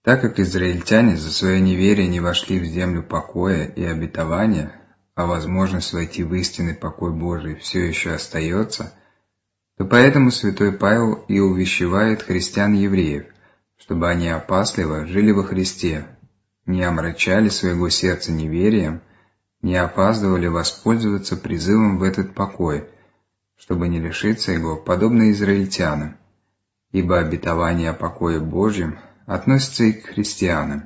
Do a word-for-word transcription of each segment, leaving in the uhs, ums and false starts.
Так как израильтяне за свое неверие не вошли в землю покоя и обетования, а возможность войти в истинный покой Божий все еще остается, то поэтому святой Павел и увещевает христиан-евреев, чтобы они опасливо жили во Христе, не омрачали своего сердца неверием, не опаздывали воспользоваться призывом в этот покой, чтобы не лишиться его, подобно израильтянам, ибо обетование о покое Божьем относится и к христианам.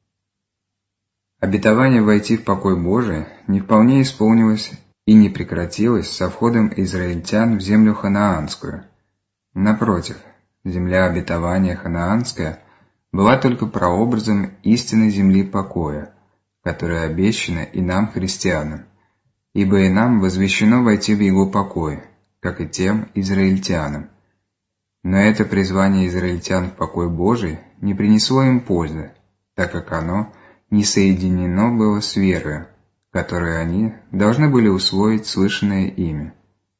Обетование войти в покой Божий не вполне исполнилось и не прекратилось со входом израильтян в землю ханаанскую. Напротив, земля обетования ханаанская была только прообразом истинной земли покоя, которая обещана и нам, христианам, ибо и нам возвещено войти в его покой, как и тем израильтянам. Но это призвание израильтян в покой Божий не принесло им пользы, так как оно не соединено было с верою, которую они должны были усвоить слышанное ими.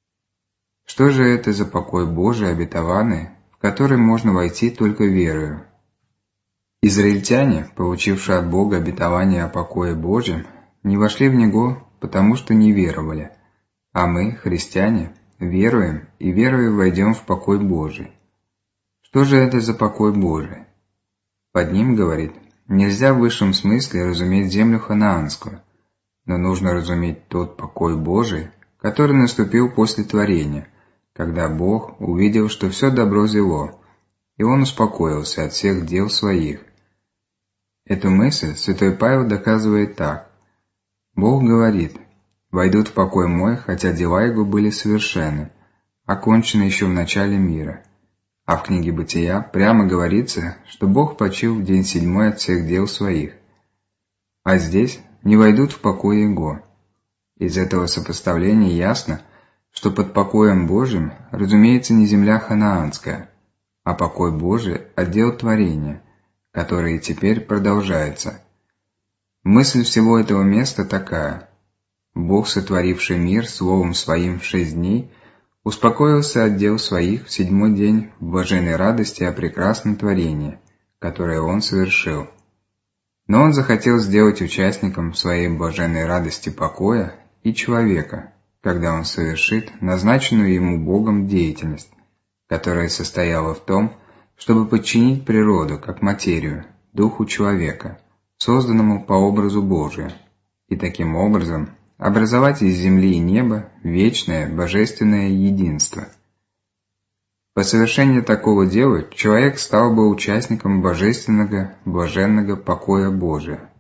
Что же это за покой Божий обетованный, в который можно войти только верою? Израильтяне, получившие от Бога обетование о покое Божьем, не вошли в него, потому что не веровали, а мы, христиане, веруем и верою войдем в покой Божий. Что же это за покой Божий? Под ним, говорит, нельзя в высшем смысле разуметь землю ханаанскую, но нужно разуметь тот покой Божий, который наступил после творения, когда Бог увидел, что все добро зело, и Он успокоился от всех дел своих. Эту мысль святой Павел доказывает так. Бог говорит: «Войдут в покой мой, хотя дела его были совершенны, окончены еще в начале мира». А в книге Бытия прямо говорится, что Бог почил в день седьмой от всех дел своих. А здесь не войдут в покой Его. Из этого сопоставления ясно, что под покоем Божьим разумеется не земля ханаанская, а покой Божий – отдел творения, который и теперь продолжается. Мысль всего этого места такая. Бог, сотворивший мир словом Своим в шесть дней, успокоился от дел Своих в седьмой день в блаженной радости о прекрасном творении, которое Он совершил. Но Он захотел сделать участником Своей блаженной радости покоя и человека, когда Он совершит назначенную Ему Богом деятельность, которая состояла в том, чтобы подчинить природу, как материю, духу человека, созданному по образу Божию, и таким образом образовать из земли и неба вечное божественное единство. По совершении такого дела человек стал бы участником божественного, блаженного покоя Божия.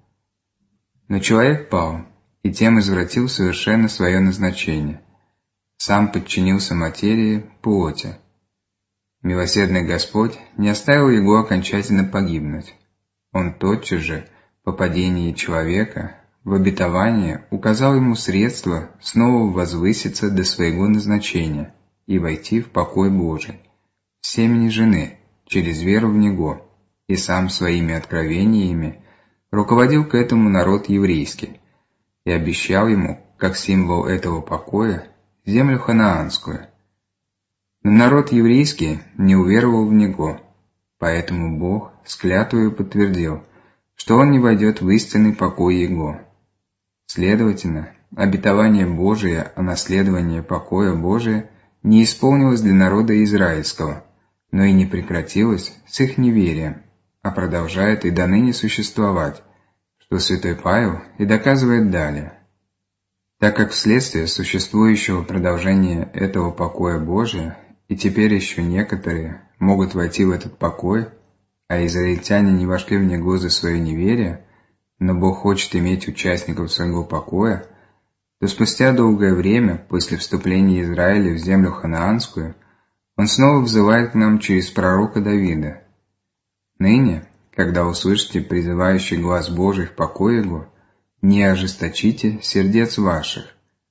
Но человек пал, и тем извратил совершенно свое назначение. Сам подчинился материи, плоти. Милосердный Господь не оставил его окончательно погибнуть. Он тотчас же, по падении человека, в обетовании указал ему средство снова возвыситься до своего назначения и войти в покой Божий, в семени жены, через веру в Него, и сам своими откровениями руководил к этому народ еврейский и обещал ему, как символ этого покоя, землю ханаанскую. Но народ еврейский не уверовал в Него, поэтому Бог с клятвою подтвердил, что он не войдет в истинный покой Его. Следовательно, обетование Божие о наследовании покоя Божия не исполнилось для народа израильского, но и не прекратилось с их неверием, а продолжает и доныне существовать, что святой Павел и доказывает далее. Так как вследствие существующего продолжения этого покоя Божия и теперь еще некоторые могут войти в этот покой, а израильтяне не вошли в него за свое неверие, но Бог хочет иметь участников своего покоя, то спустя долгое время после вступления Израиля в землю ханаанскую Он снова взывает к нам через пророка Давида. «Ныне, когда услышите призывающий глаз Божий в покой Его, не ожесточите сердец ваших».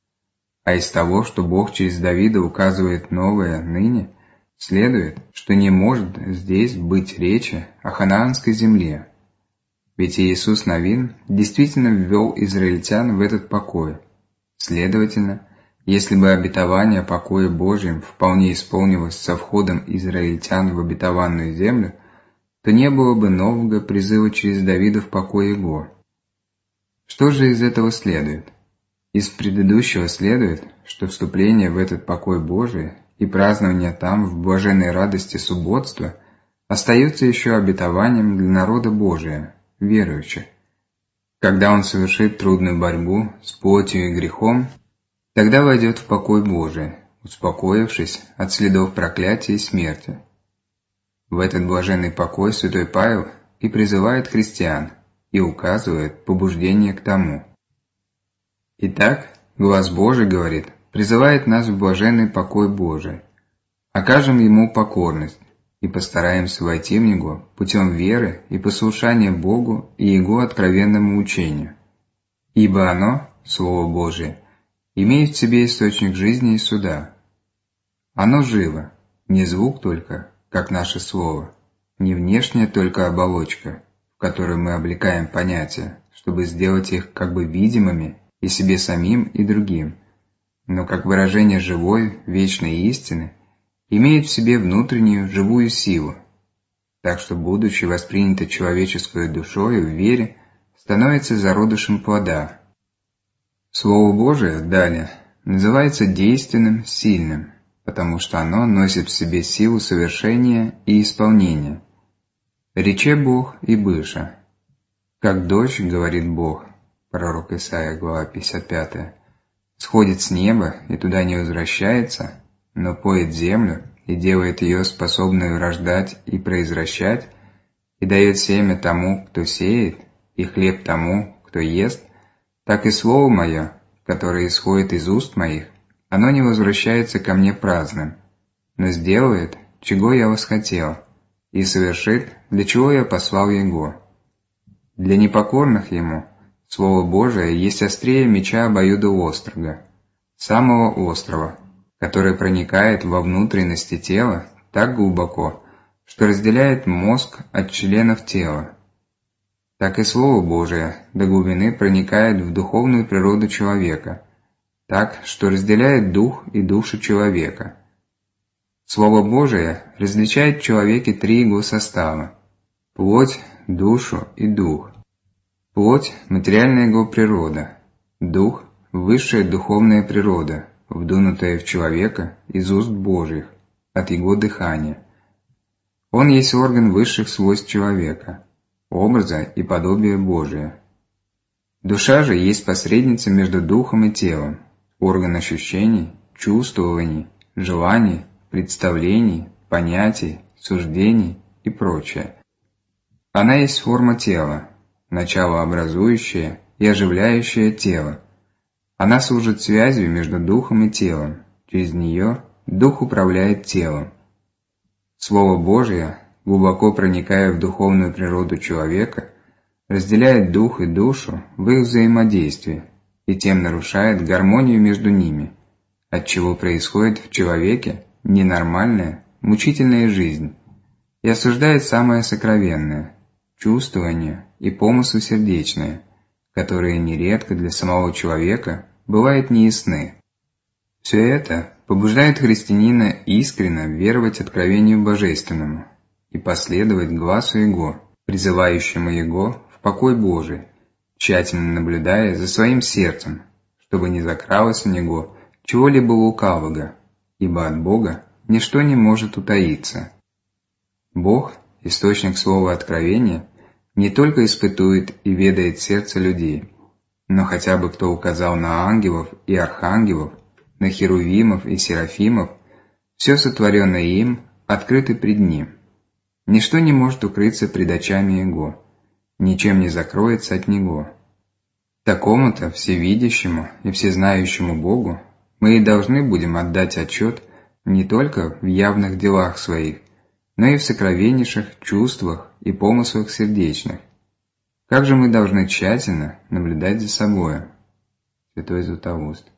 А из того, что Бог через Давида указывает новое ныне, следует, что не может здесь быть речи о ханаанской земле. Ведь Иисус Навин действительно ввел израильтян в этот покой. Следовательно, если бы обетование о покое Божьем вполне исполнилось со входом израильтян в обетованную землю, то не было бы нового призыва через Давида в покой Его. Что же из этого следует? Из предыдущего следует, что вступление в этот покой Божий и празднование там в блаженной радости субботства остается еще обетованием для народа Божия, верующих. Когда он совершит трудную борьбу с плотью и грехом, тогда войдет в покой Божий, успокоившись от следов проклятия и смерти. В этот блаженный покой святой Павел и призывает христиан, и указывает побуждение к тому. Итак, глаз Божий, говорит, призывает нас в блаженный покой Божий. Окажем Ему покорность и постараемся войти в него путем веры и послушания Богу и Его откровенному учению. Ибо оно, Слово Божие, имеет в себе источник жизни и суда. Оно живо, не звук только, как наше слово, не внешняя только оболочка, в которую мы облекаем понятия, чтобы сделать их как бы видимыми и себе самим, и другим, но как выражение живой, вечной истины, имеет в себе внутреннюю живую силу, так что, будучи воспринято человеческой душою в вере, становится зародышем плода. Слово Божие, далее, называется действенным, сильным, потому что оно носит в себе силу совершения и исполнения. «Рече Бог и быша». «Как дождь, — говорит Бог», пророк Исаия, глава пятьдесят пятая, «сходит с неба и туда не возвращается, но поет землю и делает ее способную рождать и произвращать, и дает семя тому, кто сеет, и хлеб тому, кто ест, так и слово мое, которое исходит из уст моих, оно не возвращается ко мне праздным, но сделает, чего я восхотел, и совершит, для чего я послал его. Для непокорных ему Слово Божие есть острее меча обоюдоострого, самого острого, который проникает во внутренности тела так глубоко, что разделяет мозг от членов тела. Так и Слово Божие до глубины проникает в духовную природу человека, так, что разделяет дух и душу человека. Слово Божие различает в человеке три его состава – плоть, душу и дух. Плоть – материальная его природа, дух – высшая духовная природа, вдунутая в человека из уст Божьих, от его дыхания. Он есть орган высших свойств человека, образа и подобия Божия. Душа же есть посредница между духом и телом, орган ощущений, чувствований, желаний, представлений, понятий, суждений и прочее. Она есть форма тела, начало образующее и оживляющее тело. Она служит связью между духом и телом, через нее дух управляет телом. Слово Божие, глубоко проникая в духовную природу человека, разделяет дух и душу в их взаимодействии и тем нарушает гармонию между ними, отчего происходит в человеке ненормальная, мучительная жизнь и осуждает самое сокровенное – чувствование и помыслы сердечные, которые нередко для самого человека бывают неясны. Все это побуждает христианина искренно веровать откровению божественному и последовать гласу Его, призывающему его в покой Божий, тщательно наблюдая за своим сердцем, чтобы не закралось в него чего-либо лукавого, ибо от Бога ничто не может утаиться. Бог, источник слова откровения, не только испытует и ведает сердце людей, но хотя бы кто указал на ангелов и архангелов, на херувимов и серафимов, все сотворенное им открыто пред ним. Ничто не может укрыться пред очами Его, ничем не закроется от Него. Такому-то всевидящему и всезнающему Богу мы и должны будем отдать отчет не только в явных делах своих, но и в сокровеннейших чувствах и помыслах сердечных. Как же мы должны тщательно наблюдать за собою? Святой Златоуст.